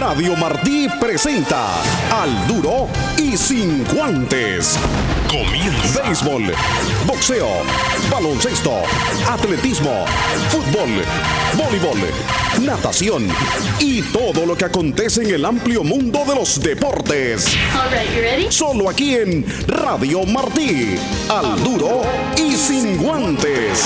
Radio Martí presenta Al Duro y Sin Guantes. Comienza. Béisbol, boxeo, baloncesto, atletismo, fútbol, voleibol, natación y todo lo que acontece en el amplio mundo de los deportes. All right, you ready? Solo aquí en Radio Martí. Al Duro y Sin Guantes.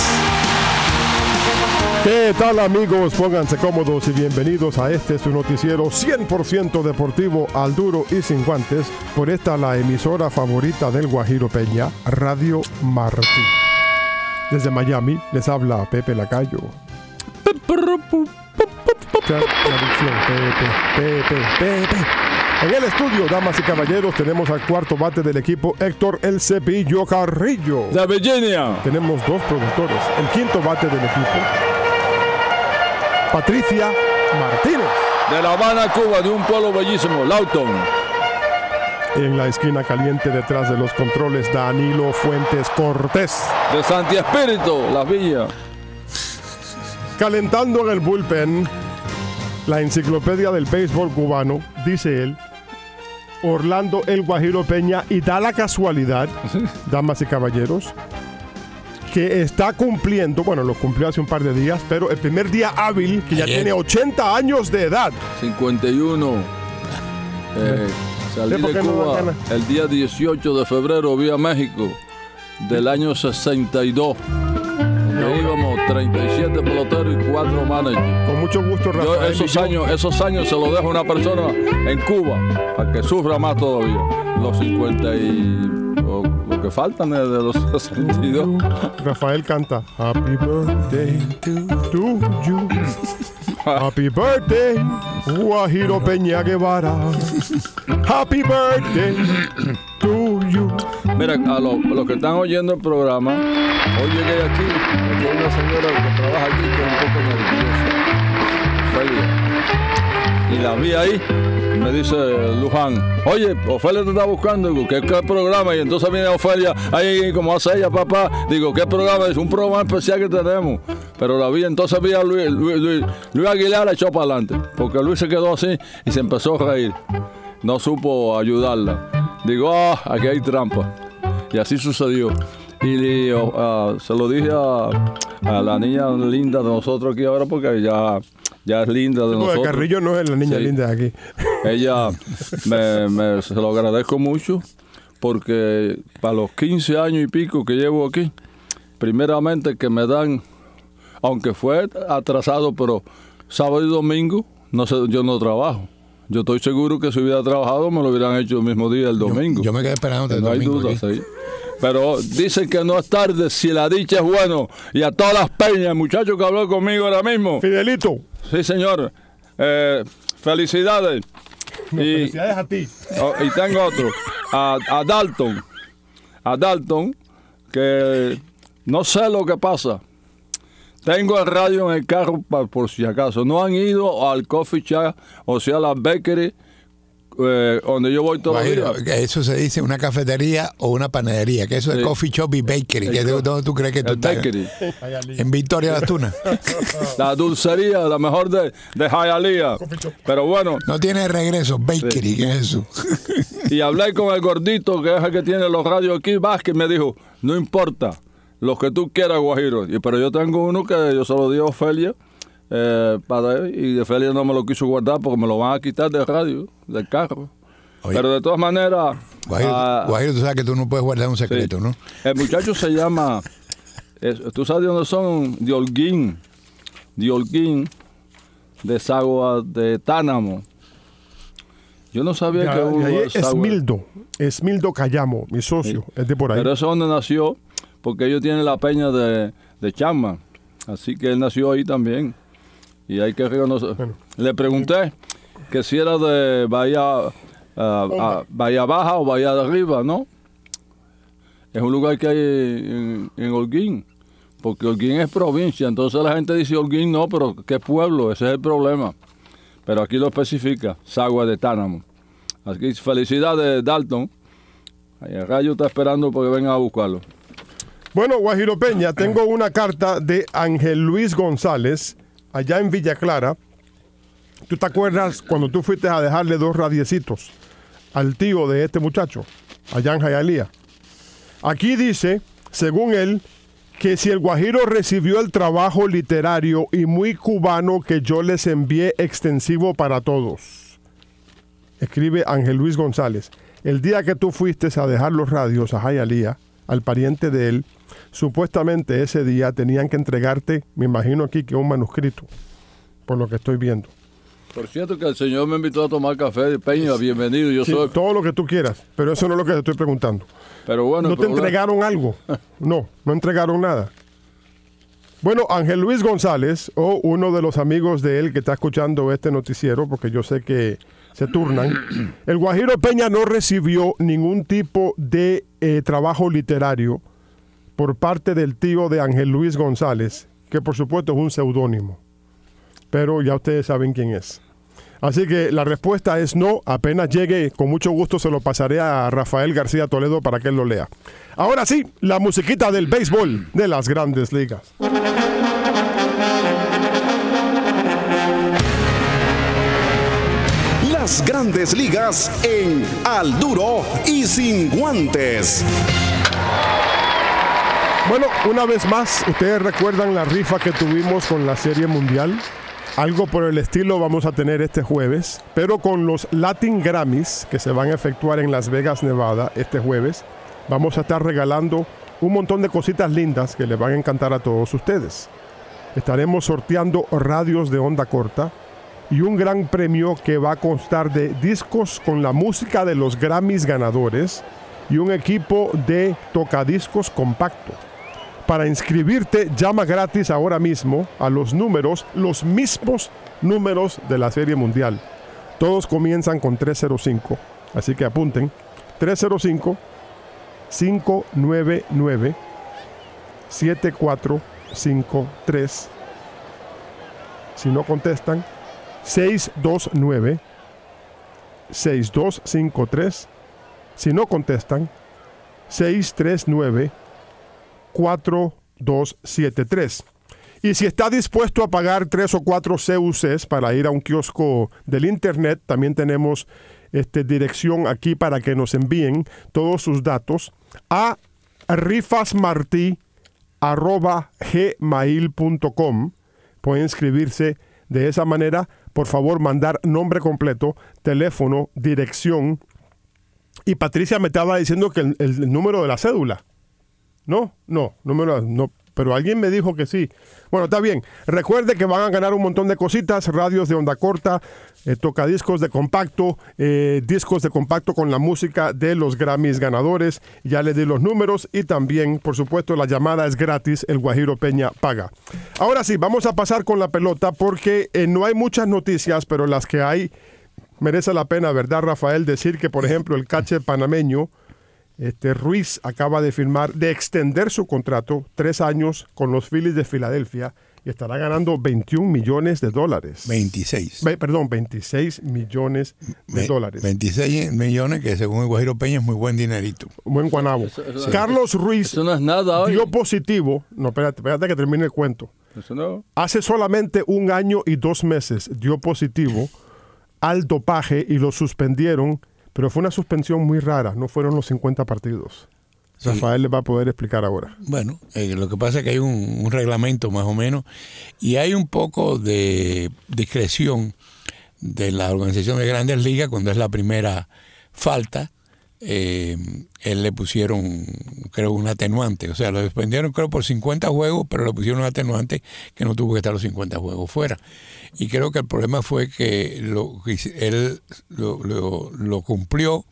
¿Qué tal, amigos? Pónganse cómodos y bienvenidos a su noticiero 100% deportivo, Al Duro y Sin Guantes, por la emisora favorita del Guajiro Peña, Radio Martí. Desde Miami les habla Pepe Lacayo. Traducción, Pepe. En el estudio, damas y caballeros, tenemos al cuarto bate del equipo, Héctor El Cepillo Carrillo. De Virginia. Tenemos dos productores. El quinto bate del equipo, Patricia Martínez. De La Habana, Cuba, de un pueblo bellísimo, Lawton. En la esquina caliente detrás de los controles, Danilo Fuentes Cortés. De Santi Espíritu, Las Villas. Calentando en el bullpen, la enciclopedia del béisbol cubano, dice él, Orlando El Guajiro Peña, y da la casualidad, damas y caballeros, que está cumpliendo, bueno, lo cumplió hace un par de días, pero el primer día hábil, que ya tiene 80 años de edad. 51. Salí de Cuba el día 18 de febrero vía México del año 62. Donde íbamos 37 peloteros y 4 managers. Con mucho gusto, Rafael. Yo esos años se los dejo a una persona en Cuba para que sufra más todavía. Los 50 y... lo que faltan es de los 62. Rafael canta Happy Birthday to you. Happy Birthday, Guajiro Peña Guevara. Happy Birthday to you. Mira, a los que están oyendo el programa, hoy llegué aquí hay una señora que trabaja aquí que es un poco nerviosa, Ofelia. Y la vi ahí, y me dice Luján, oye, Ofelia te está buscando. Digo, ¿qué programa? Y entonces viene Ofelia, ahí como hace ella, papá. Digo, ¿qué programa? Es un programa especial que tenemos. Pero la vi, entonces vi a Luis Aguilar, echó para adelante, porque Luis se quedó así y se empezó a reír. No supo ayudarla. Digo, aquí hay trampa. Y así sucedió. Y se lo dije a la niña linda de nosotros aquí ahora, porque ya es linda de nosotros. Carrillo no es la niña linda de aquí. Ella, se lo agradezco mucho, porque para los 15 años y pico que llevo aquí, primeramente que me dan, aunque fue atrasado, pero sábado y domingo, no sé, yo no trabajo. Yo estoy seguro que si hubiera trabajado me lo hubieran hecho el mismo día, el domingo. Yo me quedé esperando el no domingo. No hay duda, sí. Pero dicen que no es tarde si la dicha es bueno. Y a todas las peñas, el muchacho que habló conmigo ahora mismo. Fidelito. Sí, señor. Felicidades. Felicidades a ti. Y tengo otro. A Dalton. A Dalton, que no sé lo que pasa. Tengo el radio en el carro por si acaso. No han ido al coffee shop, o sea, a la bakery, donde yo voy todos los días. Eso se dice una cafetería o una panadería, que eso es coffee shop y bakery. ¿Dónde tú crees que tú estás? Bakery. En Victoria Las Tunas. La dulcería, la mejor de Hialeah. Pero bueno. No tiene regreso, bakery, sí. ¿Qué es eso? Y hablé con el gordito, que es el que tiene los radios aquí, Vázquez, me dijo, no importa, los que tú quieras, Guajiro. Pero yo tengo uno que yo se lo di a Ofelia, y Ofelia no me lo quiso guardar porque me lo van a quitar del radio, del carro. Oye, pero de todas maneras... Guajiro, tú sabes que tú no puedes guardar un secreto, sí. ¿No? El muchacho se llama... ¿Tú sabes de dónde son? De Holguín, de Sagua de Tánamo. Yo no sabía que uno es Esmildo Cayamo, mi socio, sí. Es de por ahí. Pero eso es donde nació, porque ellos tienen la peña de Chama, así que él nació ahí también. Y hay que reconocer. Bueno. Le pregunté que si era de Bahía Baja o Bahía de Arriba, ¿no? Es un lugar que hay en Holguín, porque Holguín es provincia, entonces la gente dice Holguín no, pero ¿qué pueblo? Ese es el problema. Pero aquí lo especifica, Sagua de Tánamo. Aquí felicidades, Dalton. El rayo está esperando porque vengan a buscarlo. Bueno, Guajiro Peña, tengo una carta de Ángel Luis González, allá en Villa Clara, ¿Tú te acuerdas cuando tú fuiste a dejarle 2 radiecitos al tío de este muchacho, allá en Hialeah? Aquí dice, según él, que si el Guajiro recibió el trabajo literario y muy cubano que yo les envié extensivo para todos. Escribe Ángel Luis González. El día que tú fuiste a dejar los radios a Hialeah, al pariente de él, supuestamente ese día tenían que entregarte, me imagino aquí que un manuscrito, por lo que estoy viendo. Por cierto que el señor me invitó a tomar café de Peña, bienvenido. Yo Sí, soy... todo lo que tú quieras, pero eso no es lo que te estoy preguntando. Pero bueno, ¿No te entregaron algo? No entregaron nada. Bueno, Ángel Luis González, o uno de los amigos de él que está escuchando este noticiero, porque yo sé que se turnan, el Guajiro Peña no recibió ningún tipo de trabajo literario por parte del tío de Ángel Luis González, que por supuesto es un seudónimo, pero ya ustedes saben quién es. Así que la respuesta es no. Apenas llegue, con mucho gusto se lo pasaré a Rafael García Toledo para que él lo lea. Ahora sí, la musiquita del béisbol de las Grandes Ligas. Las Grandes Ligas en Al Duro y Sin Guantes. Bueno, una vez más, ustedes recuerdan la rifa que tuvimos con la Serie Mundial. Algo por el estilo vamos a tener este jueves, pero con los Latin Grammys que se van a efectuar en Las Vegas, Nevada, este jueves, vamos a estar regalando un montón de cositas lindas que les van a encantar a todos ustedes. Estaremos sorteando radios de onda corta y un gran premio que va a constar de discos con la música de los Grammys ganadores y un equipo de tocadiscos compacto. Para inscribirte, llama gratis ahora mismo a los mismos números de la Serie Mundial. Todos comienzan con 305, así que apunten. 305-599-7453. Si no contestan, 629-6253. Si no contestan, 639-4273. Y si está dispuesto a pagar 3 o 4 CUCs para ir a un kiosco del internet, también tenemos dirección aquí para que nos envíen todos sus datos a rifasmarti@gmail.com. Pueden inscribirse de esa manera. Por favor, mandar nombre completo, teléfono, dirección. Y Patricia me estaba diciendo que el número de la cédula. No, pero alguien me dijo que sí. Bueno, está bien. Recuerde que van a ganar un montón de cositas, radios de onda corta, tocadiscos de compacto, discos de compacto con la música de los Grammys ganadores. Ya les di los números y también, por supuesto, la llamada es gratis, el Guajiro Peña paga. Ahora sí, vamos a pasar con la pelota porque no hay muchas noticias, pero las que hay merece la pena, ¿verdad, Rafael? Decir que, por ejemplo, el catcher panameño Ruiz acaba de extender su contrato 3 años con los Phillies de Filadelfia y estará ganando $21 millones. 26 millones de dólares. 26 millones que según el Guajiro Peña es muy buen dinerito. Buen guanabo. Carlos Ruiz eso no es nada hoy. dio positivo. No, espérate que termine el cuento. Eso no. Hace solamente 1 año y 2 meses dio positivo al dopaje y lo suspendieron. Pero fue una suspensión muy rara, no fueron los 50 partidos. Sí. Rafael le va a poder explicar ahora. Bueno, lo que pasa es que hay un reglamento más o menos y hay un poco de discreción de la organización de Grandes Ligas cuando es la primera falta. Él le pusieron, creo, un atenuante. O sea, lo suspendieron, creo, por 50 juegos, pero le pusieron un atenuante que no tuvo que estar los 50 juegos fuera. Y creo que el problema fue que él lo cumplió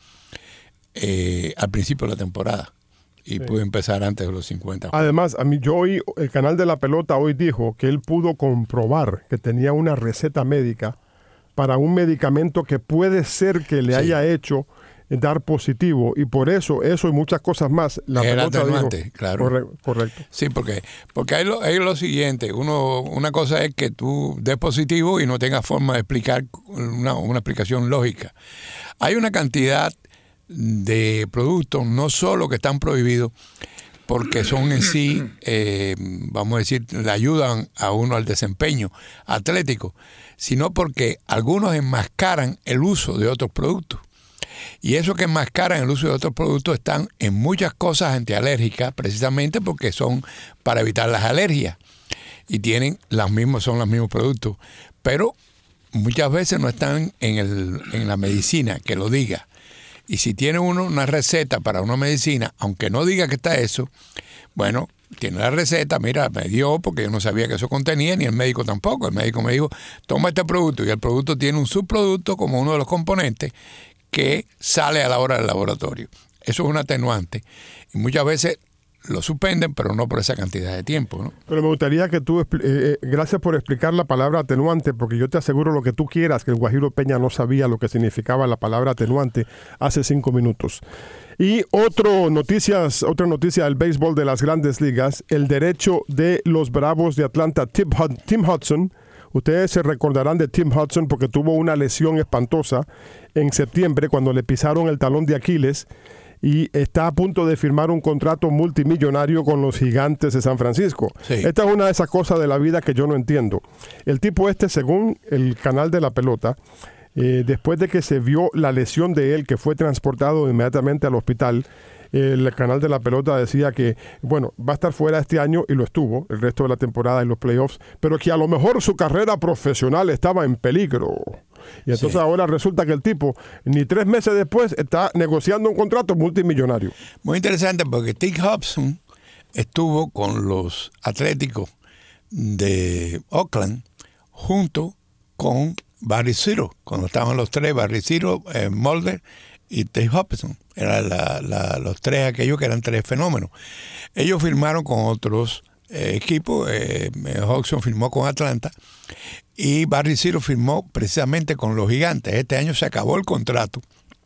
al principio de la temporada y pudo empezar antes de los 50 juegos. Además, yo oí, el canal de La Pelota hoy dijo que él pudo comprobar que tenía una receta médica para un medicamento que puede ser que le haya hecho dar positivo, y por eso y muchas cosas más la pelota dijo, claro. Correcto. Sí, porque hay lo siguiente, una cosa es que tú des positivo y no tengas forma de explicar una explicación lógica. Hay una cantidad de productos, no solo que están prohibidos, porque son en sí, vamos a decir, le ayudan a uno al desempeño atlético, sino porque algunos enmascaran el uso de otros productos. Y eso que enmascaran el uso de otros productos están en muchas cosas antialérgicas, precisamente porque son para evitar las alergias. Y tienen son los mismos productos. Pero muchas veces no están en la medicina, que lo diga. Y si tiene uno una receta para una medicina, aunque no diga que está eso, bueno, tiene la receta, mira, me dio porque yo no sabía que eso contenía, ni el médico tampoco. El médico me dijo, toma este producto, y el producto tiene un subproducto como uno de los componentes que sale a la hora del laboratorio. Eso es un atenuante. Y muchas veces lo suspenden, pero no por esa cantidad de tiempo, ¿no? Pero me gustaría que tú, gracias por explicar la palabra atenuante, porque yo te aseguro lo que tú quieras, que el Guajiro Peña no sabía lo que significaba la palabra atenuante hace 5 minutos. Y otra noticia del béisbol de las Grandes Ligas, el derecho de los Bravos de Atlanta, Tim Hudson. Ustedes se recordarán de Tim Hudson porque tuvo una lesión espantosa en septiembre cuando le pisaron el talón de Aquiles y está a punto de firmar un contrato multimillonario con los Gigantes de San Francisco. Sí. Esta es una de esas cosas de la vida que yo no entiendo. El tipo según el canal de La Pelota, después de que se vio la lesión de él, que fue transportado inmediatamente al hospital, el canal de La Pelota decía que, bueno, va a estar fuera este año, y lo estuvo el resto de la temporada en los playoffs, pero que a lo mejor su carrera profesional estaba en peligro. Y entonces ahora resulta que el tipo, ni 3 meses después, está negociando un contrato multimillonario. Muy interesante, porque Tim Hudson estuvo con los Atléticos de Oakland junto con Barry Zito, cuando estaban los tres, Barry Zito, Mulder y Tim Hudson. Eran los tres aquellos que eran 3 fenómenos. Ellos firmaron con otros equipos. Hudson firmó con Atlanta y Barry Zito firmó precisamente con los Gigantes. Este año se acabó el contrato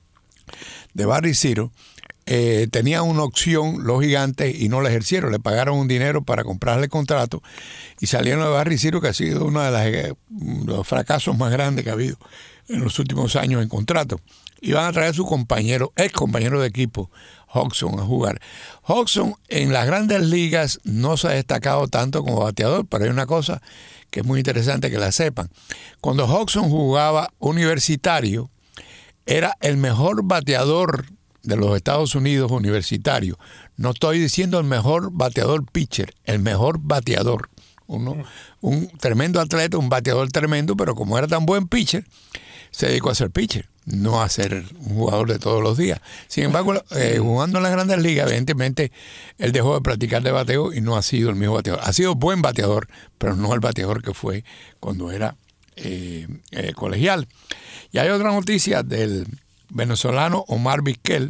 de Barry Zito. Tenía una opción los Gigantes y no la ejercieron. Le pagaron un dinero para comprarle el contrato y salieron de Barry Zito, que ha sido uno de los fracasos más grandes que ha habido en los últimos años en contrato. Y van a traer a su ex compañero de equipo, Hudson, a jugar. Hudson en las Grandes Ligas no se ha destacado tanto como bateador, pero hay una cosa que es muy interesante que la sepan. Cuando Hudson jugaba universitario, era el mejor bateador de los Estados Unidos universitario. No estoy diciendo el mejor bateador pitcher, el mejor bateador. Un tremendo atleta, un bateador tremendo, pero como era tan buen pitcher, se dedicó a ser pitcher, no a ser un jugador de todos los días. Sin embargo, jugando en las Grandes Ligas, evidentemente, él dejó de practicar de bateo y no ha sido el mismo bateador. Ha sido buen bateador, pero no el bateador que fue cuando era colegial. Y hay otra noticia del venezolano Omar Vizquel.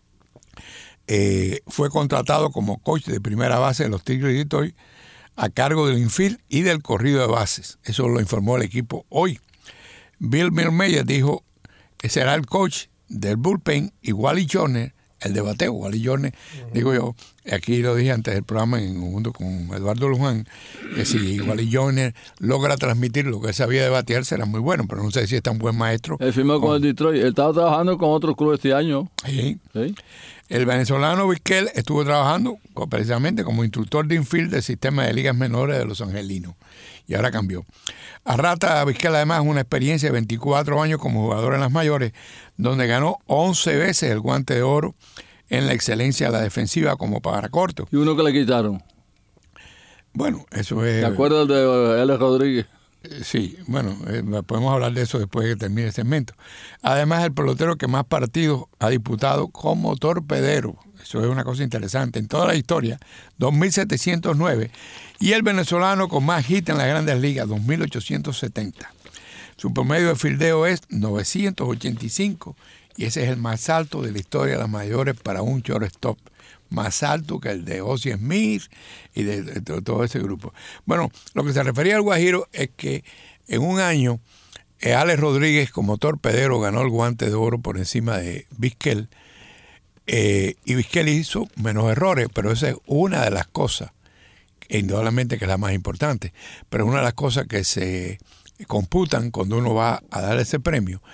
Fue contratado como coach de primera base de los Tigres de Detroit, a cargo del infield y del corrido de bases. Eso lo informó el equipo hoy. Bill Meyer dijo que será el coach del bullpen, y Wally Joyner, el de bateo. Wally Joyner, digo yo, aquí lo dije antes del programa junto con Eduardo Luján, que si Wally Joyner logra transmitir lo que él sabía de batear, será muy bueno, pero no sé si es tan buen maestro. Él firmó con el Detroit. Él estaba trabajando con otro club este año. Sí. El venezolano Vizquel estuvo trabajando precisamente como instructor de infield del sistema de ligas menores de los Angelinos, y ahora cambió. Arrata Vizquel además una experiencia de 24 años como jugador en las mayores, donde ganó 11 veces el Guante de Oro en la excelencia de la defensiva como paracorto. ¿Y uno que le quitaron? Bueno, eso es... ¿Te acuerdas de L. Rodríguez? Sí, bueno, podemos hablar de eso después de que termine el segmento. Además, el pelotero que más partidos ha disputado como torpedero. Eso es una cosa interesante. En toda la historia, 2.709. Y el venezolano con más hits en las Grandes Ligas, 2.870. Su promedio de fildeo es 985. Y ese es el más alto de la historia de las mayores para un shortstop. Más alto que el de Ozzie Smith y de todo ese grupo. Bueno, lo que se refería al Guajiro es que en un año Alex Rodríguez como torpedero ganó el Guante de Oro por encima de Vizquel, y Vizquel hizo menos errores, pero esa es una de las cosas, indudablemente que es la más importante, pero una de las cosas que se computan cuando uno va a dar ese premio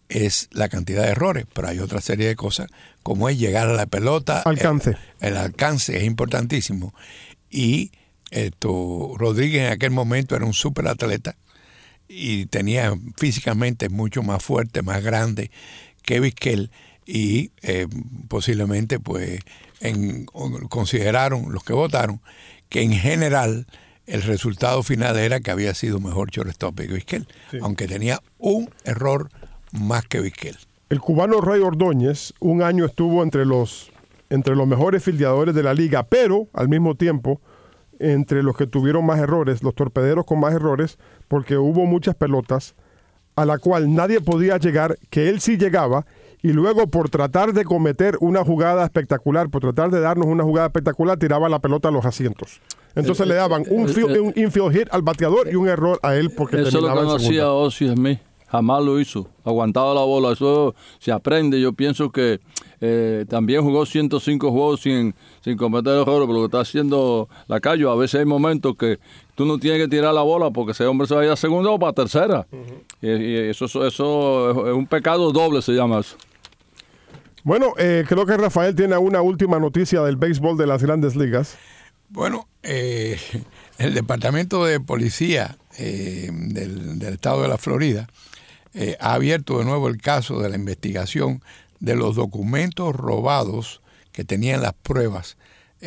es la cantidad de errores, pero hay otra serie de cosas, como es llegar a la pelota. Alcance. El alcance es importantísimo. Y Rodríguez en aquel momento era un súper atleta y tenía físicamente mucho más fuerte, más grande que Vizquel, y posiblemente pues consideraron los que votaron que en general el resultado final era que había sido mejor shortstop que Vizquel, sí, aunque tenía un error más que Vizquel. El cubano Ray Ordóñez un año estuvo entre los mejores fildeadores de la liga, pero al mismo tiempo entre los que tuvieron más errores, los torpederos con más errores, porque hubo muchas pelotas a la cual nadie podía llegar, que él sí llegaba, y luego por tratar de cometer una jugada espectacular, por tratar de darnos una jugada espectacular, tiraba la pelota a los asientos. Entonces le daban un infield hit al bateador y un error a él porque eso terminaba en segunda. Eso es lo que no hacía Ozzie Smith. Jamás lo hizo. Aguantaba la bola. Eso se aprende. Yo pienso que también jugó 105 juegos sin cometer errores, pero lo que está haciendo Lacayo. A veces hay momentos que tú no tienes que tirar la bola porque ese hombre se va a ir a segunda o para tercera. Y eso es un pecado doble, se llama eso. Bueno, creo que Rafael tiene una última noticia del béisbol de las Grandes Ligas. Bueno, el Departamento de Policía del estado de la Florida ha abierto de nuevo el caso de la investigación de los documentos robados que tenían las pruebas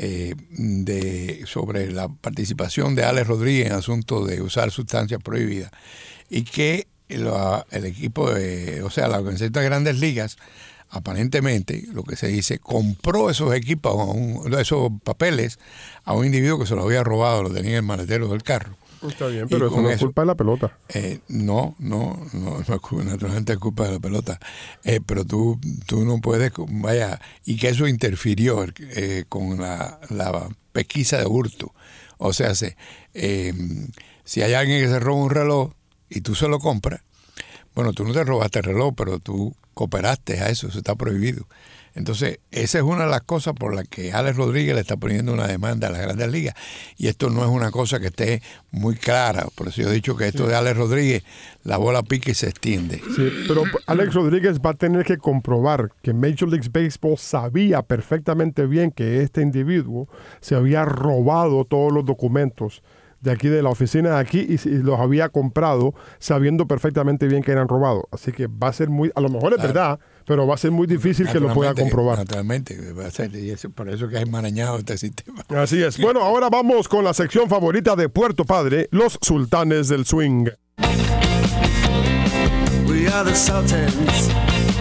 sobre la participación de Alex Rodríguez en asuntos de usar sustancias prohibidas, y que el equipo la organización de Grandes Ligas aparentemente, lo que se dice, compró esos equipos, esos papeles a un individuo que se los había robado, lo tenía en el maletero del carro. Está bien, pero eso no es culpa de la pelota. No naturalmente es culpa de la pelota. Pero tú no puedes, y que eso interfirió con la pesquisa de hurto. O sea, si hay alguien que se roba un reloj y tú se lo compras, bueno, tú no te robaste el reloj, pero tú cooperaste a eso está prohibido. Entonces, esa es una de las cosas por las que Alex Rodríguez le está poniendo una demanda a las Grandes Ligas. Y esto no es una cosa que esté muy clara. Por eso yo he dicho que esto de Alex Rodríguez, la bola pica y se extiende. Sí, pero Alex Rodríguez va a tener que comprobar que Major League Baseball sabía perfectamente bien que este individuo se había robado todos los documentos de aquí, de la oficina de aquí, y los había comprado sabiendo perfectamente bien que eran robados. Así que va a ser muy, a lo mejor es verdad, pero va a ser muy difícil que lo pueda comprobar. Naturalmente, va a ser, y por eso que es enmarañado este sistema. Así es. Bueno, ahora vamos con la sección favorita de Puerto Padre, los Sultanes del Swing. We are the Sultans.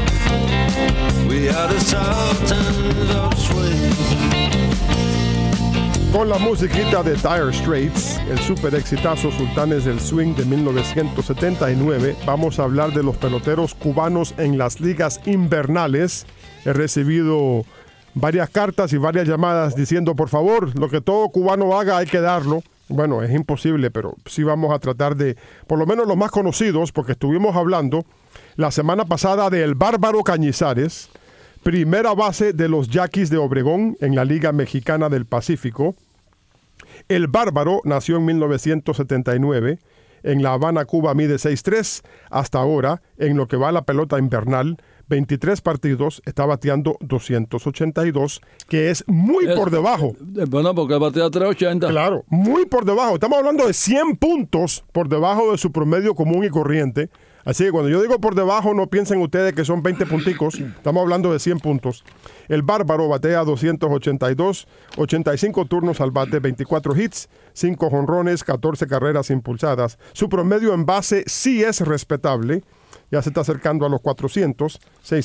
We are the Sultans of Swing. Con la musiquita de Dire Straits, el super exitazo Sultanes del Swing de 1979, vamos a hablar de los peloteros cubanos en las ligas invernales. He recibido varias cartas y varias llamadas diciendo, por favor, lo que todo cubano haga hay que darlo. Bueno, es imposible, pero sí vamos a tratar de, por lo menos los más conocidos, porque estuvimos hablando la semana pasada de El Bárbaro Cañizares, primera base de los Yaquis de Obregón en la Liga Mexicana del Pacífico. El Bárbaro nació en 1979. En La Habana, Cuba, mide 6'3". Hasta ahora, en lo que va a la pelota invernal, 23 partidos, está bateando 282, que es muy por debajo. Bueno, porque batea 380. Claro, muy por debajo. Estamos hablando de 100 puntos por debajo de su promedio común y corriente. Así que cuando yo digo por debajo, no piensen ustedes que son 20 punticos. Estamos hablando de 100 puntos. El Bárbaro batea 282, 85 turnos al bate, 24 hits, 5 jonrones, 14 carreras impulsadas. Su promedio en base sí es respetable. Ya se está acercando a los 400,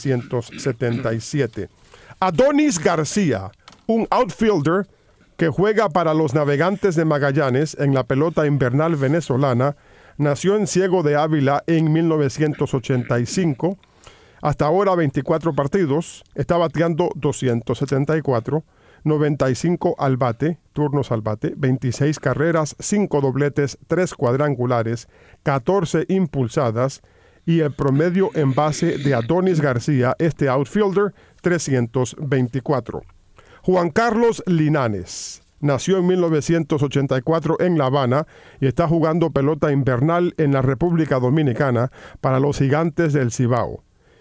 677. Adonis García, un outfielder que juega para los Navegantes de Magallanes en la pelota invernal venezolana, nació en Ciego de Ávila en 1985. Hasta ahora 24 partidos, está bateando 274, 95 al bate, turnos al bate, 26 carreras, 5 dobletes, 3 cuadrangulares, 14 impulsadas, y el promedio en base de Adonis García, este outfielder, 324. Juan Carlos Linanes nació en 1984 en La Habana y está jugando pelota invernal en la República Dominicana para los Gigantes del Cibao.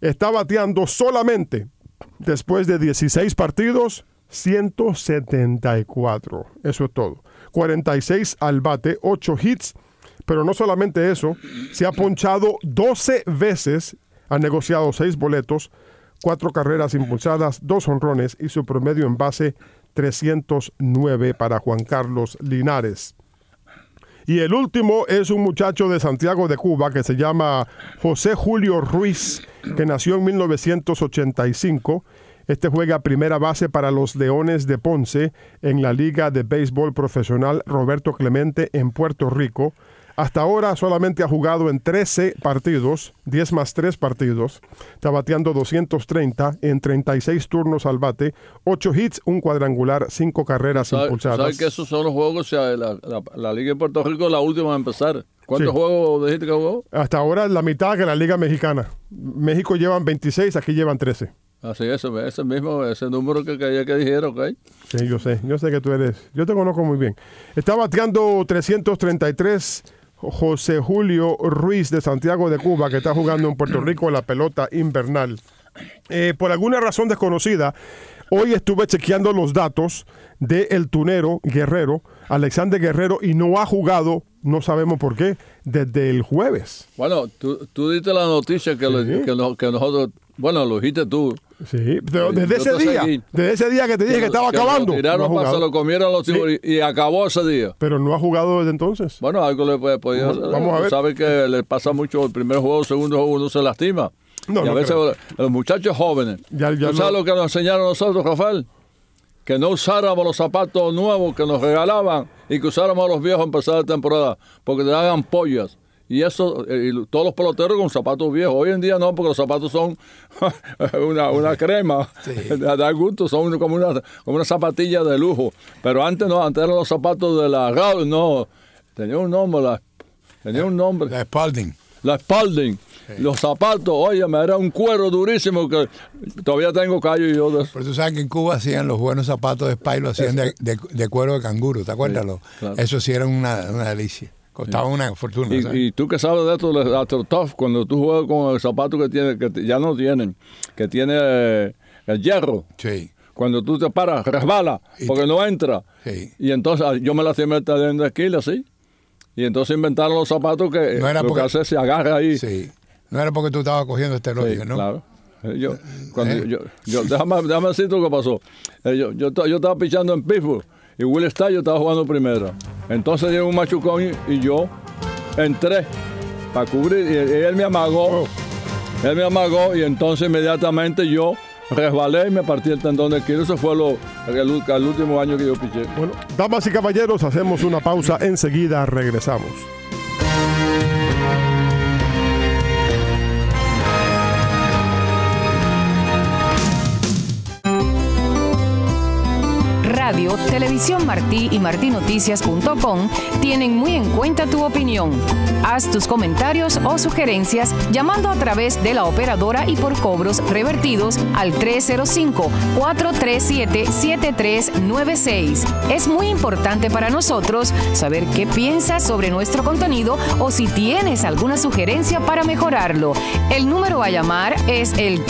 está bateando solamente, después de 16 partidos, 174. Eso es todo. 46 al bate, 8 hits, pero no solamente eso, se ha ponchado 12 veces, ha negociado 6 boletos, 4 carreras impulsadas, 2 jonrones y su promedio en base 309 para Juan Carlos Linares. Y el último es un muchacho de Santiago de Cuba que se llama José Julio Ruiz, que nació en 1985. Este juega primera base para los Leones de Ponce en la Liga de Béisbol Profesional Roberto Clemente en Puerto Rico. Hasta ahora solamente ha jugado en 13 partidos, 10 más 3 partidos. Está bateando 230 en 36 turnos al bate, 8 hits, un cuadrangular, 5 carreras impulsadas. ¿Sabes que esos son los juegos? O sea, la Liga de Puerto Rico es la última a empezar. ¿Cuántos juegos dijiste que jugó? Hasta ahora la mitad que la Liga Mexicana. México llevan 26, aquí llevan 13. Así es, ese mismo, ese número que dijeron, ¿ok? Sí, yo sé que tú eres, yo te conozco muy bien. Está bateando 333 José Julio Ruiz de Santiago de Cuba, que está jugando en Puerto Rico la pelota invernal. Por alguna razón desconocida, hoy estuve chequeando los datos del tunero Guerrero, Alexander Guerrero, y no ha jugado, no sabemos por qué, desde el jueves. Bueno, tú diste la noticia que nosotros, bueno, lo dijiste tú. Sí, pero desde ese día que te dije que estaba acabando. Lo tiraron para se lo comieran los hijos y acabó ese día. Pero no ha jugado desde entonces. Bueno, algo le puede hacer. Vamos a ver. Sabe que le pasa mucho el primer juego, el segundo juego, uno se lastima. No, y a veces los muchachos jóvenes. ¿Tú sabes lo que nos enseñaron a nosotros, Rafael? Que no usáramos los zapatos nuevos que nos regalaban y que usáramos los viejos a empezar la temporada, porque te daban pollas. Y eso, todos los peloteros con zapatos viejos. Hoy en día no, porque los zapatos son una crema, da gusto, son como una zapatilla de lujo. Pero antes no, antes eran los zapatos de la Raúl, no, tenía un nombre. La Spalding. La Spalding. Sí. Los zapatos, oye, era un cuero durísimo que todavía tengo callo y yo de eso. Pero tú sabes que en Cuba hacían los buenos zapatos de Spy, lo hacían de cuero de canguro, ¿te acuerdas? Sí, claro. Eso sí era una delicia. Costaba una fortuna. Y tú que sabes de esto, de AstroTurf, cuando tú juegas con el zapato que tiene, que ya no tienen, que tiene el hierro. Sí. Cuando tú te paras, resbala, porque no entra. Sí. Y entonces yo me lastimé de esquila, ¿sí? Y entonces inventaron los zapatos que no era lo porque, que hace se agarra ahí. Sí. No era porque tú estabas cogiendo esteroides, sí, ¿no? Claro. Déjame decirte lo que pasó. Yo estaba pichando en Pittsburgh y Will Stallo estaba jugando primera. Entonces llegó un machucón y yo entré para cubrir y él me amagó. Él me amagó y entonces inmediatamente yo resbalé y me partí el tendón de Aquiles. Eso fue el último año que yo piché. Bueno, damas y caballeros, hacemos una pausa. Enseguida regresamos. Radio, Televisión Martí y martinoticias.com tienen muy en cuenta tu opinión. Haz tus comentarios o sugerencias llamando a través de la operadora y por cobros revertidos al 305-437-7396. Es muy importante para nosotros saber qué piensas sobre nuestro contenido o si tienes alguna sugerencia para mejorarlo. El número a llamar es el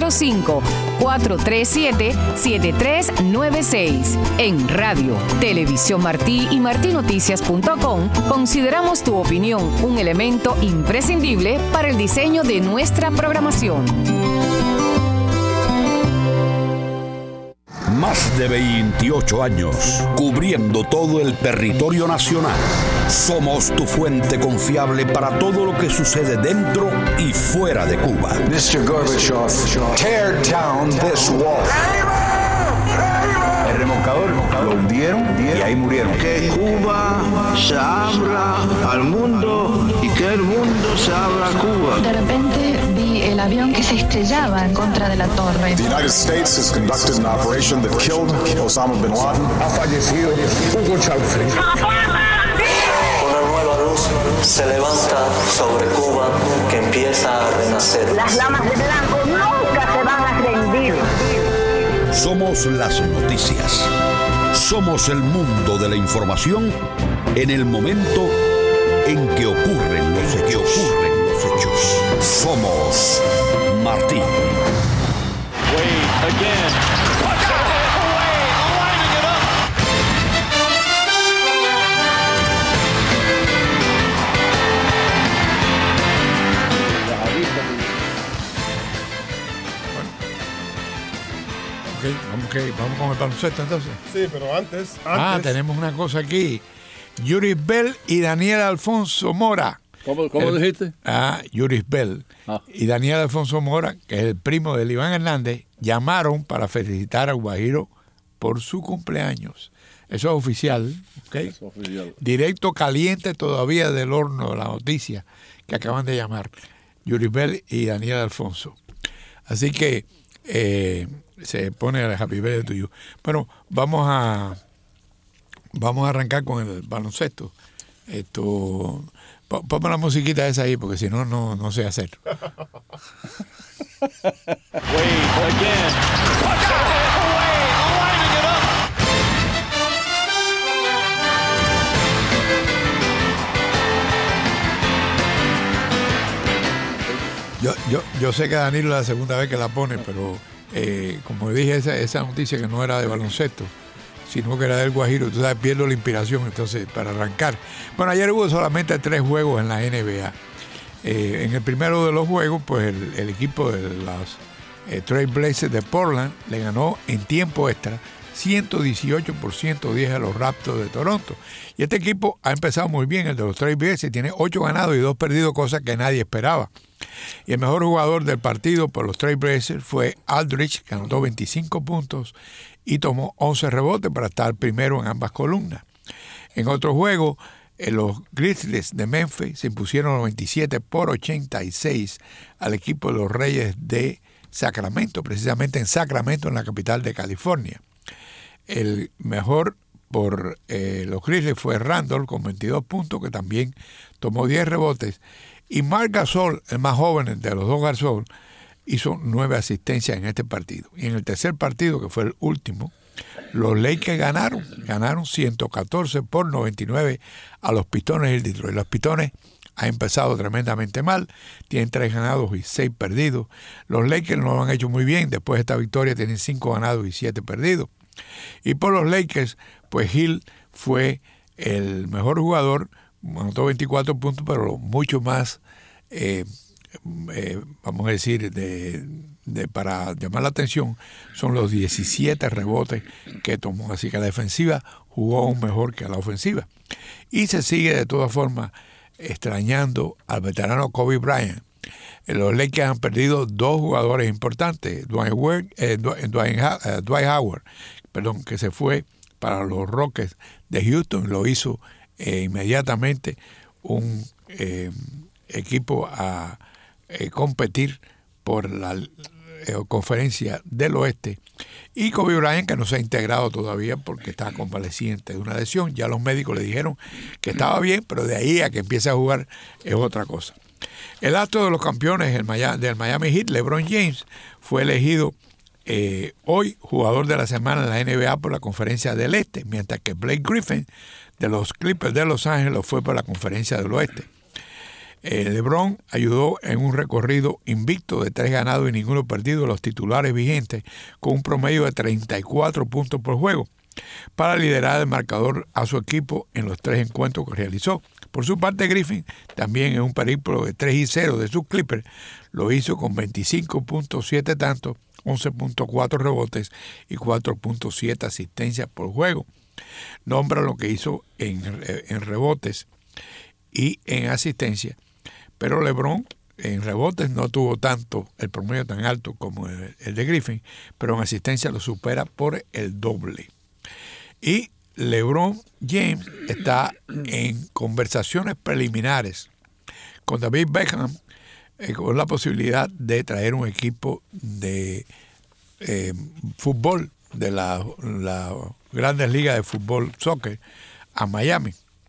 305-437-7396. En Radio, Televisión Martí y martinoticias.com consideramos tu opinión un elemento imprescindible para el diseño de nuestra programación. Más de 28 años, cubriendo todo el territorio nacional. Somos tu fuente confiable para todo lo que sucede dentro y fuera de Cuba. Mr. Gorbachev, tear down this wall. El remolcador lo hundieron y ahí murieron. Que Cuba se abra al mundo y que el mundo se abra a Cuba. De repente vi el avión que se estrellaba en contra de la torre. The United States has conducted an operation that killed Osama bin Laden. Ha fallecido Hugo Chávez. Una nueva luz se levanta sobre Cuba que empieza a renacer. Las damas de blanco nunca se van a rendir. Somos las noticias. Somos el mundo de la información en el momento en que ocurren los hechos. Somos Martí. Vamos con el baloncesto entonces. Sí, pero antes. Tenemos una cosa aquí. Yuris Bell y Daniel Alfonso Mora. ¿Cómo dijiste? Yuris Bell y Daniel Alfonso Mora, que es el primo de Iván Hernández, llamaron para felicitar a Guajiro por su cumpleaños. Eso es oficial, ¿ok? Eso es oficial. Directo caliente todavía del horno de la noticia que acaban de llamar. Yuris Bell y Daniel Alfonso. Así que se pone el happy birthday to you. Bueno, vamos a arrancar con el baloncesto. Ponme la musiquita esa ahí, porque si no, no sé hacer. Yo sé que Danilo es la segunda vez que la pone, pero como dije, esa noticia que no era de baloncesto, sino que era del Guajiro, tú sabes, pierdo la inspiración entonces para arrancar. Bueno, ayer hubo solamente 3 juegos en la NBA. En el primero de los juegos, pues el equipo de los Trail Blazers de Portland le ganó en tiempo extra 118-110 a los Raptors de Toronto. Y este equipo ha empezado muy bien, el de los Trail Blazers, tiene 8 ganados y 2 perdidos, cosa que nadie esperaba. Y el mejor jugador del partido por los Trail Blazers fue Aldridge, que anotó 25 puntos y tomó 11 rebotes para estar primero en ambas columnas. En otro juego, los Grizzlies de Memphis se impusieron 97-86 al equipo de los Reyes de Sacramento, precisamente en Sacramento, en la capital de California. El mejor por los Grizzlies fue Randall con 22 puntos, que también tomó 10 rebotes. Y Marc Gasol, el más joven de los dos Gasol, hizo 9 asistencias en este partido. Y en el tercer partido, que fue el último, los Lakers ganaron 114-99 a los Pistones del Detroit. Los Pistones han empezado tremendamente mal, tienen 3 ganados y 6 perdidos. Los Lakers no lo han hecho muy bien, después de esta victoria tienen 5 ganados y 7 perdidos. Y por los Lakers, pues Hill fue el mejor jugador, anotó 24 puntos, pero mucho más, vamos a decir, para llamar la atención, son los 17 rebotes que tomó. Así que la defensiva jugó aún mejor que la ofensiva. Y se sigue de todas formas extrañando al veterano Kobe Bryant. Los Lakers han perdido 2 jugadores importantes, Dwight Howard, que se fue para los Rockets de Houston, lo hizo inmediatamente un equipo a competir por la conferencia del oeste, y Kobe Bryant, que no se ha integrado todavía porque está convaleciente de una lesión. Ya los médicos le dijeron que estaba bien, pero de ahí a que empiece a jugar es otra cosa. El astro de los campeones del Miami Heat, LeBron James, fue elegido hoy jugador de la semana en la NBA por la conferencia del este, mientras que Blake Griffin de los Clippers de Los Ángeles fue por la conferencia del oeste. LeBron ayudó en un recorrido invicto de 3 ganados y ninguno perdido de los titulares vigentes, con un promedio de 34 puntos por juego, para liderar el marcador a su equipo en los 3 encuentros que realizó. Por su parte, Griffin, también en un periplo de 3-0 de sus Clippers, lo hizo con 25.7 tantos, 11.4 rebotes y 4.7 asistencias por juego. Nombra lo que hizo en rebotes y en asistencia, pero LeBron en rebotes no tuvo tanto, el promedio tan alto como el de Griffin, pero en asistencia lo supera por el doble. Y LeBron James está en conversaciones preliminares con David Beckham con la posibilidad de traer un equipo de fútbol de la Grandes Ligas de Fútbol Soccer a Miami.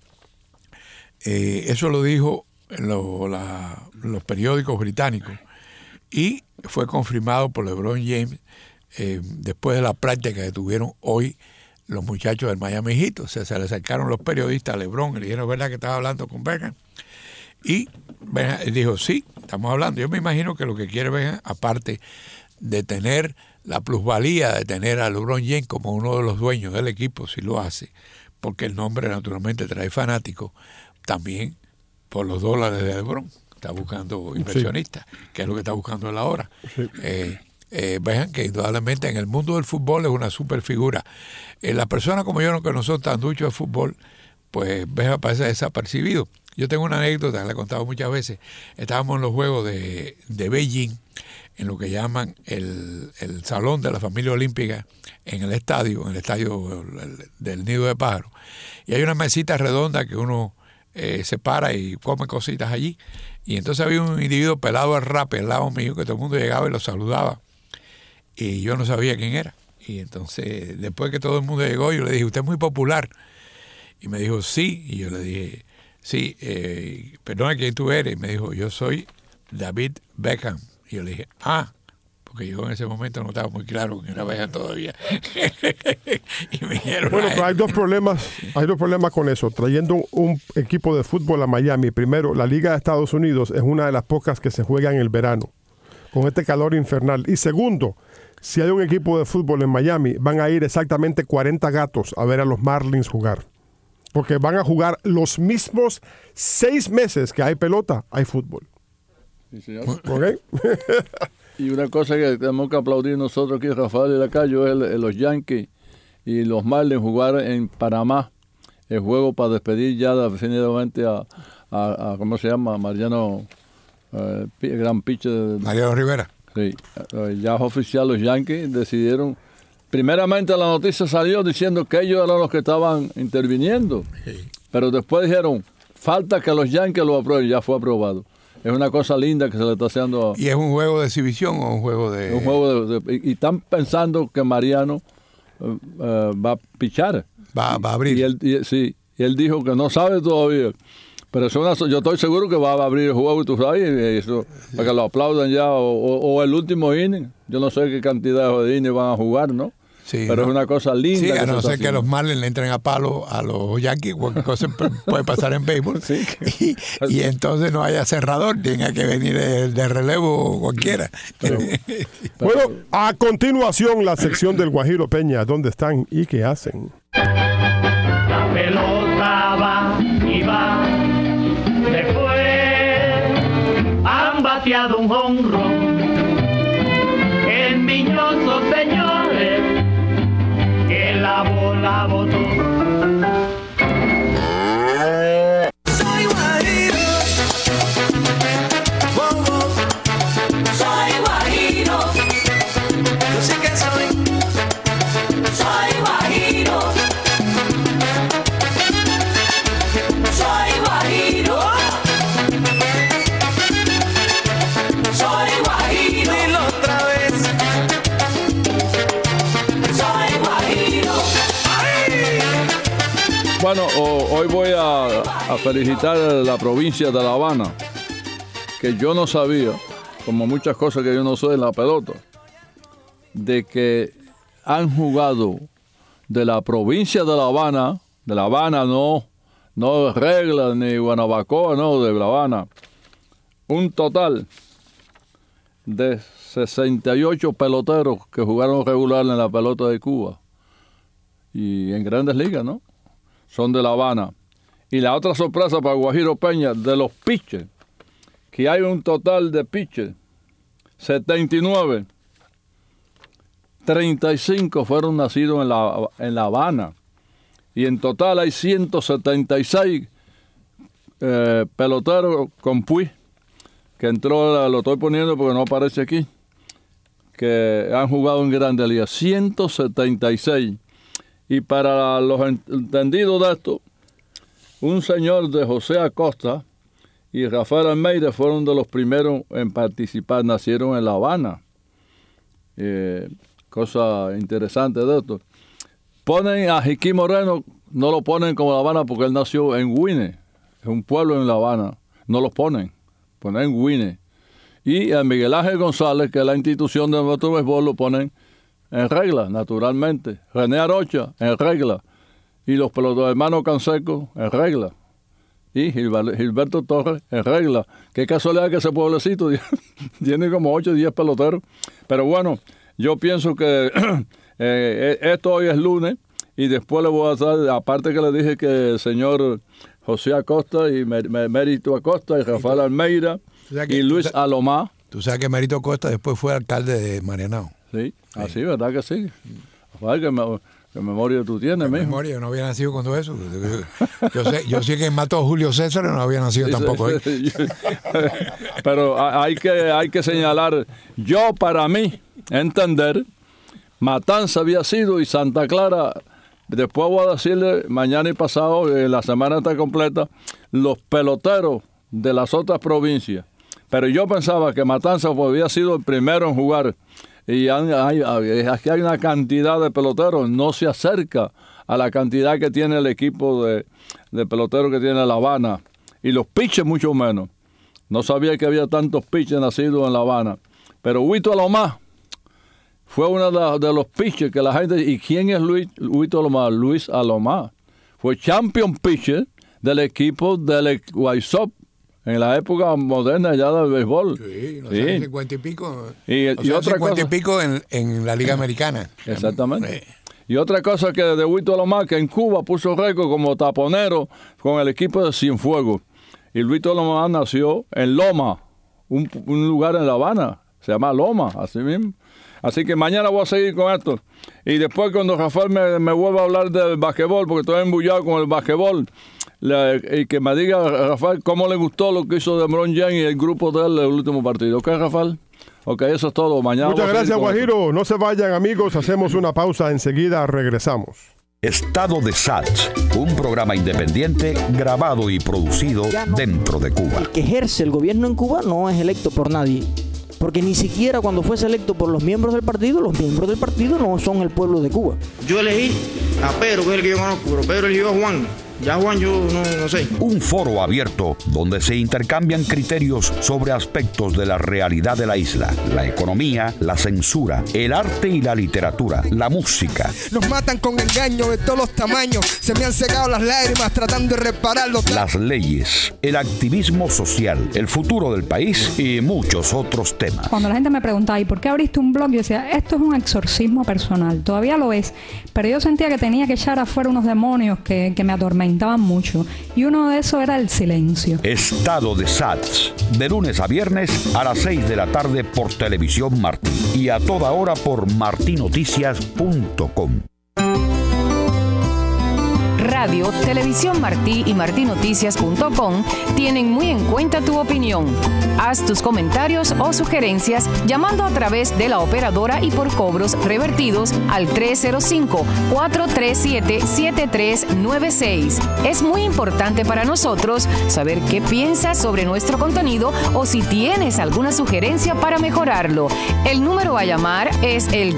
Eso lo dijo en los periódicos británicos y fue confirmado por LeBron James después de la práctica que tuvieron hoy los muchachos del Miami Heat. O sea, se le acercaron los periodistas a LeBron y le dijeron, ¿verdad que estaba hablando con Beckham? Y Benham dijo, sí, estamos hablando. Yo me imagino que lo que quiere Benham, aparte de tener la plusvalía de tener a LeBron James como uno de los dueños del equipo, si lo hace, porque el nombre naturalmente trae fanáticos, también por los dólares de LeBron. Está buscando inversionistas, que es lo que está buscando él ahora. Sí. Vean que indudablemente en el mundo del fútbol es una super figura. Las personas como yo, que no son tan duchos de fútbol, pues Benham parece desapercibido. Yo tengo una anécdota, la he contado muchas veces. Estábamos en los Juegos de Beijing, en lo que llaman el Salón de la Familia Olímpica, en el estadio del Nido de Pájaros. Y hay una mesita redonda que uno se para y come cositas allí. Y entonces había un individuo pelado al rape al lado mío, que todo el mundo llegaba y lo saludaba. Y yo no sabía quién era. Y entonces, después que todo el mundo llegó, yo le dije, usted es muy popular. Y me dijo, sí. Y yo le dije, sí, perdona, ¿quién tú eres? Y me dijo, yo soy David Beckham. Y yo le dije, porque yo en ese momento no estaba muy claro que era Beckham todavía. Y me dijeron, bueno, pero hay dos problemas con eso. Trayendo un equipo de fútbol a Miami, primero, la Liga de Estados Unidos es una de las pocas que se juega en el verano, con este calor infernal. Y segundo, si hay un equipo de fútbol en Miami, van a ir exactamente 40 gatos a ver a los Marlins jugar. Porque van a jugar los mismos 6 meses que hay pelota, hay fútbol. Sí, señor. ¿Okay? Y una cosa que tenemos que aplaudir nosotros aquí, Rafael y Lacayo, es los Yankees y los Marlins jugar en Panamá el juego para despedir ya definitivamente a ¿cómo se llama? Mariano, gran pitcher. Mariano Rivera. Sí, ya es oficial, los Yankees decidieron. Primeramente la noticia salió diciendo que ellos eran los que estaban interviniendo, sí. Pero después dijeron, falta que los Yankees lo aprueben, ya fue aprobado. Es una cosa linda que se le está haciendo. ¿Y es un juego de exhibición o un juego de...? Un juego y están pensando que Mariano va a pichar. Va a abrir. Y él dijo que no sabe todavía. Pero yo estoy seguro que va a abrir el juego y tú sabes, y eso, para que lo aplaudan ya, o el último inning. Yo no sé qué cantidad de innings van a jugar, ¿no? Sí, pero es una cosa linda. Sí, a no ser que los Marlins le entren a palo a los Yankees, cualquier cosa puede pasar en béisbol. Sí. Y entonces no haya cerrador, tenga que venir de relevo cualquiera. Bueno, a continuación la sección del Guajiro Peña, ¿dónde están y qué hacen? La pelota va y va, después han bateado un jonrón. El miñoso, señores, que la bola botó. Soy guajiro, soy guajiro, yo sé que soy guajiro, soy guajiro, soy guajiro, dilo otra vez. Bueno, hoy voy a felicitar a la provincia de La Habana, que yo no sabía, como muchas cosas que yo no sé en la pelota, de que han jugado de la provincia de La Habana no de Regla ni Guanabacoa, no, de La Habana, un total de 68 peloteros que jugaron regular en la pelota de Cuba y en Grandes Ligas, ¿no? Son de La Habana. Y la otra sorpresa para Guajiro Peña, de los pitchers, que hay un total de pitchers, 79, 35 fueron nacidos en La Habana. Y en total hay 176 peloteros con Puig, que entró, lo estoy poniendo porque no aparece aquí, que han jugado en Grandes Ligas, 176. Y para los entendidos de esto, un señor de José Acosta y Rafael Almeida fueron de los primeros en participar, nacieron en La Habana. Cosa interesante de esto. Ponen a Jiquí Moreno, no lo ponen como La Habana porque él nació en Guine, es un pueblo en La Habana, no los ponen en Guine. Y a Miguel Ángel González, que es la institución de nuestro béisbol, lo ponen en Regla, naturalmente. René Arocha, en Regla. Y los peloteros hermanos Canseco, en Regla. y Gilberto Torres en regla. Qué casualidad que ese pueblecito tiene como 8 o 10 peloteros. Pero bueno, yo pienso que esto hoy es lunes y después le voy a dar, aparte que le dije que el señor José Acosta y Mérito Acosta y Rafael Almeida y Luis Alomá. Tú sabes que Mérito Acosta después fue alcalde de Marianao. Sí, así, ¿verdad que sí? Rafael, ¿qué memoria tú tienes, mijo? Memoria, yo no había nacido con todo eso. Yo sé que mató a Julio César, no había nacido tampoco. Pero hay que señalar, yo para mí, entender, Matanza había sido y Santa Clara, después voy a decirle, mañana y pasado, la semana está completa, los peloteros de las otras provincias. Pero yo pensaba que Matanza había sido el primero en jugar. Y aquí hay una cantidad de peloteros, no se acerca a la cantidad que tiene el equipo de peloteros que tiene La Habana. Y los pitchers mucho menos. No sabía que había tantos pitchers nacidos en La Habana. Pero Huito Alomá fue uno de los pitchers que la gente... ¿Y quién es Huito Alomá? Luis Alomá. Fue champion pitcher del equipo del Guaysop en la época moderna ya del béisbol. Sí, los años 50 y pico. Y otra 50 cosa, y pico en la Liga Americana. Exactamente. Y otra cosa que de Huito Alomá, que en Cuba puso récord como taponero con el equipo de Cienfuegos. Y Huito Alomá nació en Loma, un lugar en La Habana. Se llama Loma, así mismo. Así que mañana voy a seguir con esto. Y después cuando Rafael me vuelva a hablar del basquetbol, porque estoy embullado con el basquetbol, y que me diga, Rafael, cómo le gustó lo que hizo LeBron James y el grupo de él en el último partido. ¿Ok, Rafael? Ok, eso es todo. Mañana. Muchas gracias, Guajiro. No se vayan, amigos. Hacemos una pausa. Enseguida regresamos. Estado de Sats, un programa independiente grabado y producido dentro de Cuba. El que ejerce el gobierno en Cuba no es electo por nadie. Porque ni siquiera cuando fuese electo por los miembros del partido no son el pueblo de Cuba. Yo elegí a Pedro, que es el que yo conozco, pero Pedro eligió a Juan. Ya Juan yo no sé. Un foro abierto donde se intercambian criterios sobre aspectos de la realidad de la isla, la economía, la censura, el arte y la literatura, la música. Nos matan con engaño de todos los tamaños, se me han secado las lágrimas tratando de repararlo. Las leyes, el activismo social, el futuro del país y muchos otros temas. Cuando la gente me preguntaba, ¿y por qué abriste un blog? Yo decía, esto es un exorcismo personal, todavía lo es, pero yo sentía que tenía que echar afuera unos demonios que me atormentaban mucho, y uno de esos era el silencio. Estado de Sats, de lunes a viernes a las 6 de la tarde por Televisión Martí y a toda hora por martinoticias.com. Radio, Televisión Martí y martinoticias.com tienen muy en cuenta tu opinión. Haz tus comentarios o sugerencias llamando a través de la operadora y por cobros revertidos al 305-437-7396. Es muy importante para nosotros saber qué piensas sobre nuestro contenido o si tienes alguna sugerencia para mejorarlo. El número a llamar es el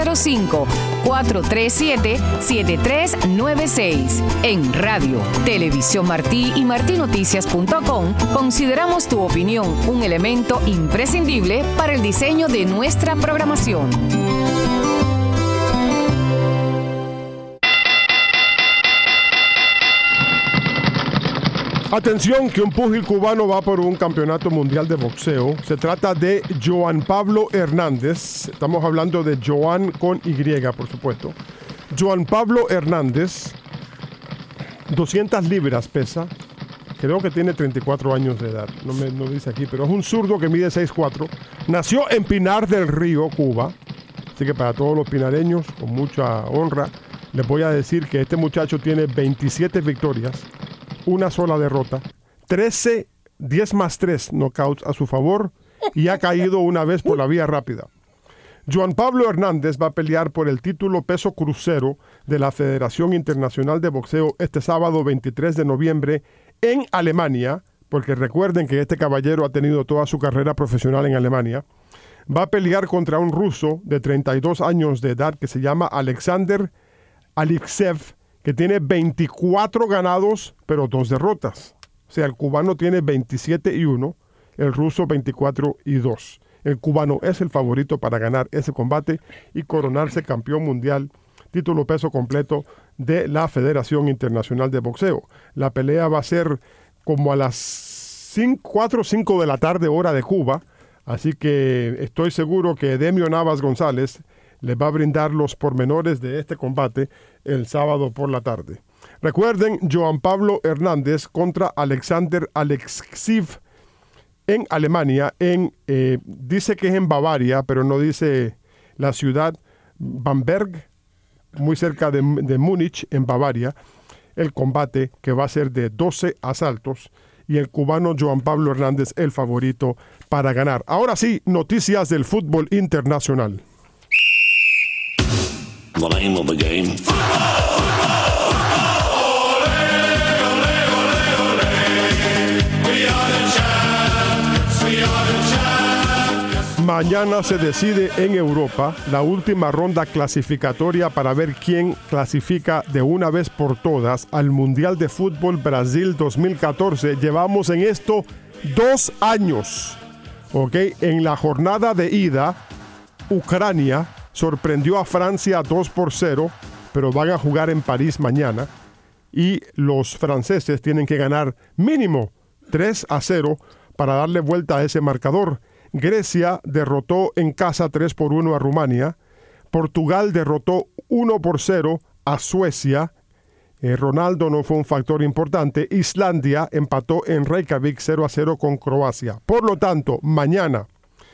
305-437-7396. En Radio, Televisión Martí y martinoticias.com consideramos tu opinión un elemento imprescindible para el diseño de nuestra programación. Atención, que un púgil cubano va por un campeonato mundial de boxeo. Se trata de Joan Pablo Hernández. Estamos hablando de Joan con Y, por supuesto. Joan Pablo Hernández, 200 libras pesa. Creo que tiene 34 años de edad. No dice aquí, pero es un zurdo que mide 6'4". Nació en Pinar del Río, Cuba. Así que para todos los pinareños, con mucha honra, les voy a decir que este muchacho tiene 27 victorias, una sola derrota, 10 más 3 knockouts a su favor y ha caído una vez por la vía rápida. Joan Pablo Hernández va a pelear por el título peso crucero de la Federación Internacional de Boxeo este sábado 23 de noviembre en Alemania, porque recuerden que este caballero ha tenido toda su carrera profesional en Alemania. Va a pelear contra un ruso de 32 años de edad que se llama Alexander Alixev, que tiene 24 ganados, pero 2 derrotas. O sea, el cubano tiene 27-1, el ruso 24-2. El cubano es el favorito para ganar ese combate y coronarse campeón mundial, título peso completo de la Federación Internacional de Boxeo. La pelea va a ser como a las 4 o 5 de la tarde, hora de Cuba. Así que estoy seguro que Demio Navas González les va a brindar los pormenores de este combate el sábado por la tarde. Recuerden, Joan Pablo Hernández contra Alexander Alexiv en Alemania. Dice que es en Bavaria, pero no dice la ciudad. Bamberg, muy cerca de Múnich, en Bavaria. El combate que va a ser de 12 asaltos y el cubano Joan Pablo Hernández el favorito para ganar. Ahora sí, noticias del fútbol internacional. The name of the game. Mañana se decide en Europa la última ronda clasificatoria para ver quién clasifica de una vez por todas al Mundial de Fútbol Brasil 2014. Llevamos en esto 2 años. ¿Ok? En la jornada de ida, Ucrania sorprendió a Francia 2-0, pero van a jugar en París mañana. Y los franceses tienen que ganar mínimo 3-0 para darle vuelta a ese marcador. Grecia derrotó en casa 3-1 a Rumania. Portugal derrotó 1-0 a Suecia. Ronaldo no fue un factor importante. Islandia empató en Reykjavik 0-0 con Croacia. Por lo tanto, mañana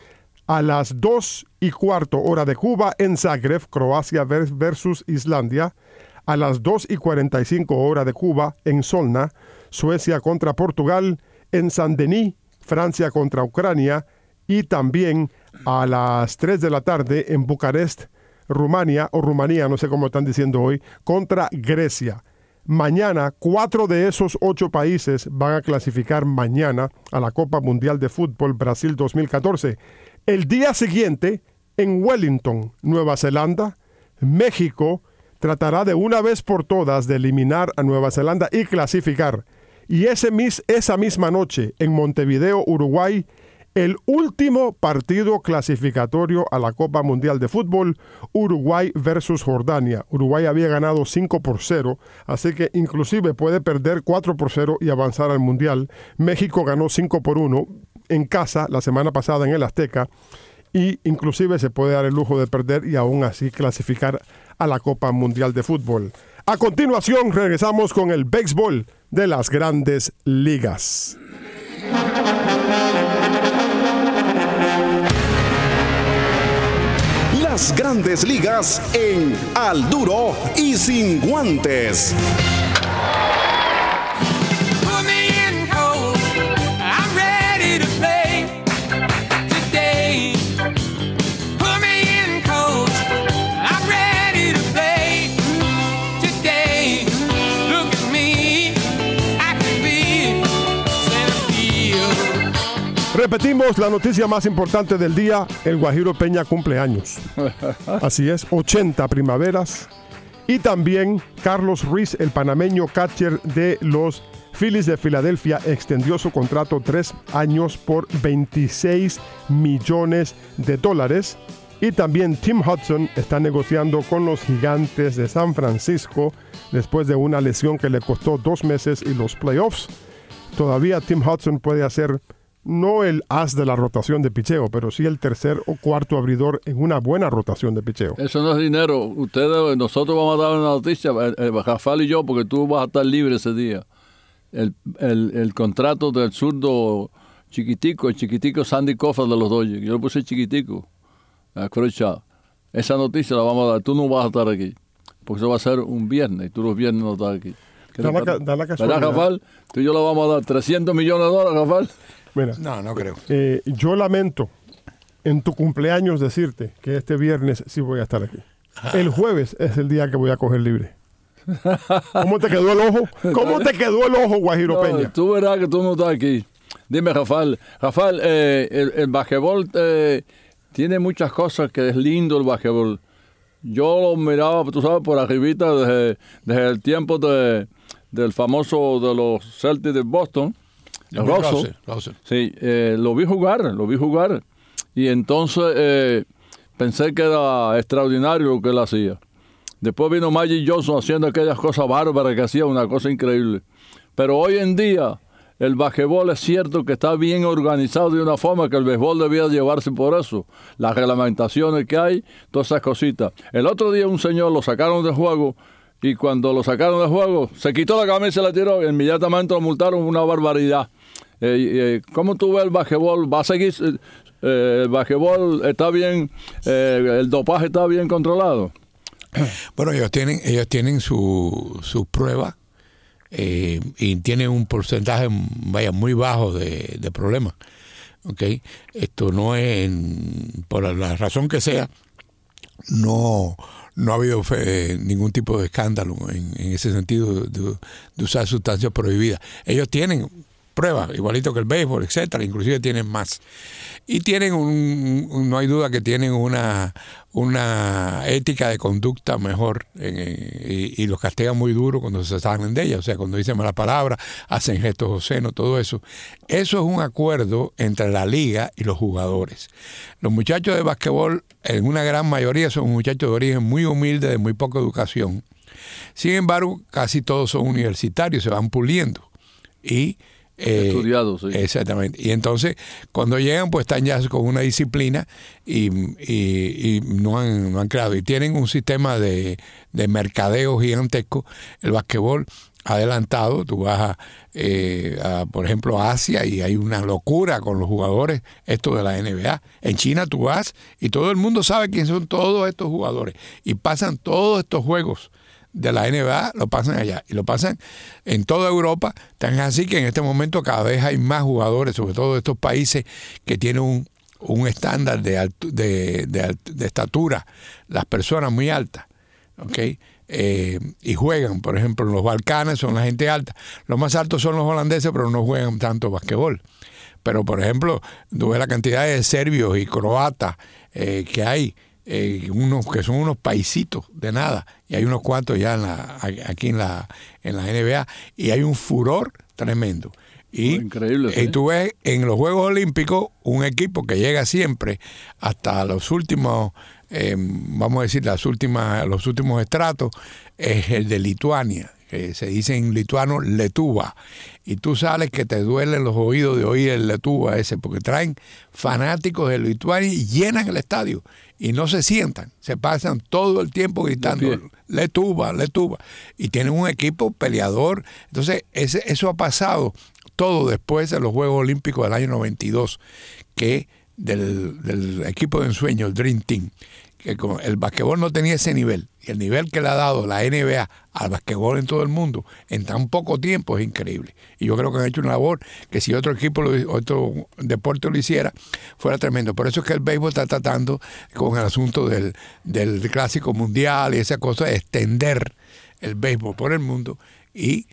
a las 2:15 hora de Cuba en Zagreb, Croacia versus Islandia. A las 2:45 hora de Cuba en Solna, Suecia contra Portugal. En Saint-Denis, Francia contra Ucrania. Y también a las 3 de la tarde en Bucarest, Rumania, o Rumanía, no sé cómo están diciendo hoy, contra Grecia. Mañana, 4 de esos 8 países van a clasificar mañana a la Copa Mundial de Fútbol Brasil 2014. El día siguiente, en Wellington, Nueva Zelanda, México tratará de una vez por todas de eliminar a Nueva Zelanda y clasificar. Y esa misma noche, en Montevideo, Uruguay, el último partido clasificatorio a la Copa Mundial de Fútbol, Uruguay versus Jordania. Uruguay había ganado 5-0, así que inclusive puede perder 4-0 y avanzar al Mundial. México ganó 5-1 en casa la semana pasada en el Azteca y inclusive se puede dar el lujo de perder y aún así clasificar a la Copa Mundial de Fútbol. A continuación regresamos con el béisbol de las Grandes Ligas. Las Grandes Ligas en Al Duro y Sin Guantes. Repetimos la noticia más importante del día. El Guajiro Peña cumple años. Así es, 80 primaveras. Y también Carlos Ruiz, el panameño catcher de los Phillies de Filadelfia, extendió su contrato 3 años por $26 millones. Y también Tim Hudson está negociando con los Gigantes de San Francisco después de una lesión que le costó 2 meses y los playoffs. Todavía Tim Hudson puede hacer no el as de la rotación de picheo, pero sí el tercer o cuarto abridor en una buena rotación de picheo. Eso no es dinero. Nosotros vamos a dar una noticia, Rafael y yo, porque tú vas a estar libre ese día. El contrato del zurdo chiquitico, el chiquitico Sandy Koufax de los Dodgers. Yo le puse chiquitico a Kershaw. Esa noticia la vamos a dar. Tú no vas a estar aquí, porque eso va a ser un viernes y tú los viernes no estás aquí. Da la casualidad. ¿Verdad, Rafael? Tú y yo le vamos a dar $300 millones, Rafael. Mira, no creo. Yo lamento en tu cumpleaños decirte que este viernes sí voy a estar aquí. El jueves es el día que voy a coger libre. ¿Cómo te quedó el ojo? ¿Cómo te quedó el ojo, Guajiro Peña? Tú verás que tú no estás aquí. Dime, Rafael. Rafael, el basquetbol tiene muchas cosas que es lindo el basquetbol. Yo lo miraba, tú sabes, por arribita desde el tiempo del famoso de los Celtics de Boston. Russell. Sí, lo vi jugar. Y entonces pensé que era extraordinario lo que él hacía. Después vino Magic Johnson haciendo aquellas cosas bárbaras que hacía, una cosa increíble. Pero hoy en día, el basquetbol es cierto que está bien organizado de una forma que el béisbol debía llevarse por eso. Las reglamentaciones que hay, todas esas cositas. El otro día un señor lo sacaron del juego y cuando lo sacaron del juego se quitó la camisa y se la tiró. Inmediatamente lo multaron, una barbaridad. ¿Cómo tú ves el basquetbol? ¿Va a seguir? ¿El basquetbol está bien? ¿El dopaje está bien controlado? Bueno, ellos tienen sus pruebas y tienen un porcentaje muy bajo de problemas. ¿Okay? Esto no es, por la razón que sea, no ha habido ningún tipo de escándalo en ese sentido de usar sustancias prohibidas. Ellos tienen pruebas, igualito que el béisbol, etcétera, inclusive tienen más. Y tienen no hay duda que tienen una ética de conducta mejor y los castigan muy duro cuando se salen de ella, o sea, cuando dicen malas palabras, hacen gestos obscenos, todo eso. Eso es un acuerdo entre la liga y los jugadores. Los muchachos de basquetbol, en una gran mayoría, son muchachos de origen muy humilde, de muy poca educación. Sin embargo, casi todos son universitarios, se van puliendo. Y estudiados, sí. Exactamente. Y entonces, cuando llegan, pues están ya con una disciplina y no han creado. Y tienen un sistema de mercadeo gigantesco. El basquetbol adelantado. Tú vas por ejemplo, a Asia y hay una locura con los jugadores, esto de la NBA. En China tú vas y todo el mundo sabe quién son todos estos jugadores. Y pasan todos estos juegos de la NBA, lo pasan allá y lo pasan en toda Europa. Tan así que en este momento cada vez hay más jugadores, sobre todo de estos países que tienen un estándar de estatura, las personas muy altas, ¿okay? Y juegan, por ejemplo, en los Balcanes son la gente alta. Los más altos son los holandeses, pero no juegan tanto basquetbol. Pero, por ejemplo, tú ves la cantidad de serbios y croatas que hay, unos que son unos paisitos de nada, y hay unos cuantos ya aquí en la NBA, y hay un furor tremendo. Y, increíble, ¿sí? Y tú ves en los Juegos Olímpicos un equipo que llega siempre hasta los últimos, vamos a decir, los últimos estratos, es el de Lituania, que se dice en lituano Lietuva, y tú sales que te duelen los oídos de oír el Lietuva ese, porque traen fanáticos de Lituania y llenan el estadio y no se sientan, se pasan todo el tiempo gritando Lietuva, Lietuva, y tienen un equipo peleador. Entonces eso ha pasado todo después de los Juegos Olímpicos del año 92, que del equipo de ensueño, el Dream Team, que el basquetbol no tenía ese nivel, y el nivel que le ha dado la NBA al basquetbol en todo el mundo en tan poco tiempo es increíble. Y yo creo que han hecho una labor que si otro equipo, otro deporte lo hiciera, fuera tremendo. Por eso es que el béisbol está tratando con el asunto del clásico mundial y esa cosa de extender el béisbol por el mundo. Y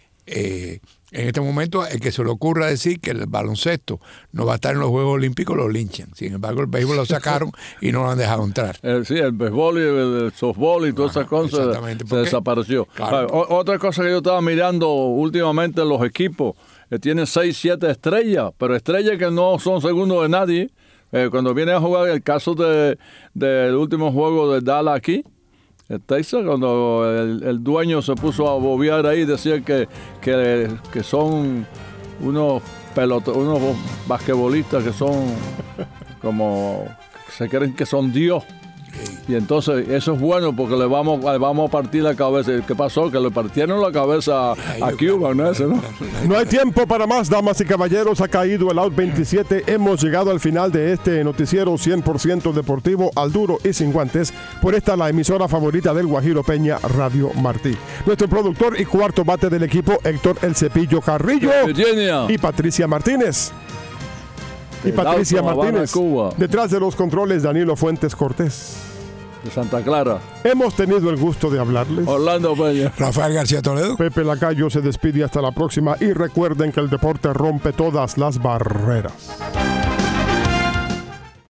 en este momento, el que se le ocurra decir que el baloncesto no va a estar en los Juegos Olímpicos, lo linchan. Sin embargo, el béisbol lo sacaron y no lo han dejado entrar. Sí, el béisbol y el softball y todas esas cosas se desapareció. Claro. Otra cosa que yo estaba mirando últimamente, los equipos tienen 6, 7 estrellas, pero estrellas que no son segundos de nadie. Cuando vienen a jugar, el caso del último juego de Dallas aquí, Texas, cuando el dueño se puso a bobear ahí, decía que son unos basquetbolistas que son como, se creen que son Dios. Y entonces eso es bueno porque le vamos a partir la cabeza. ¿Qué pasó? Que le partieron la cabeza a Cuba, ¿no? No hay tiempo para más, damas y caballeros. Ha caído el out 27. Hemos llegado al final de este noticiero 100% deportivo, al duro y sin guantes. Por esta la emisora favorita del Guajiro Peña, Radio Martí. Nuestro productor y cuarto bate del equipo, Héctor El Cepillo Carrillo. Virginia. Y Patricia Martínez. Detrás de los controles, Danilo Fuentes Cortés. De Santa Clara. Hemos tenido el gusto de hablarles. Orlando Peña. Rafael García Toledo. Pepe Lacayo se despide hasta la próxima y recuerden que el deporte rompe todas las barreras.